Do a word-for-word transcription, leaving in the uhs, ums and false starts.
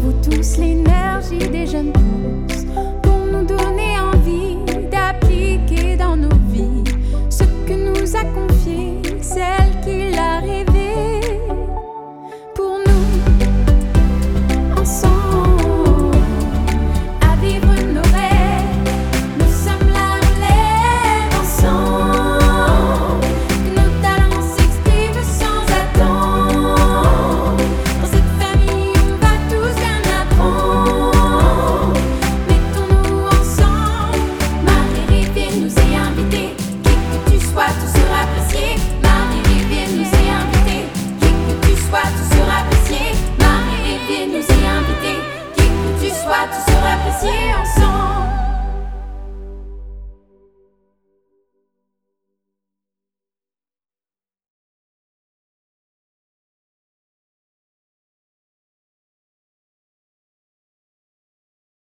vous tous l'énergie des jeunes pousses pour nous donner envie d'appliquer dans nos vies ce que nous a confié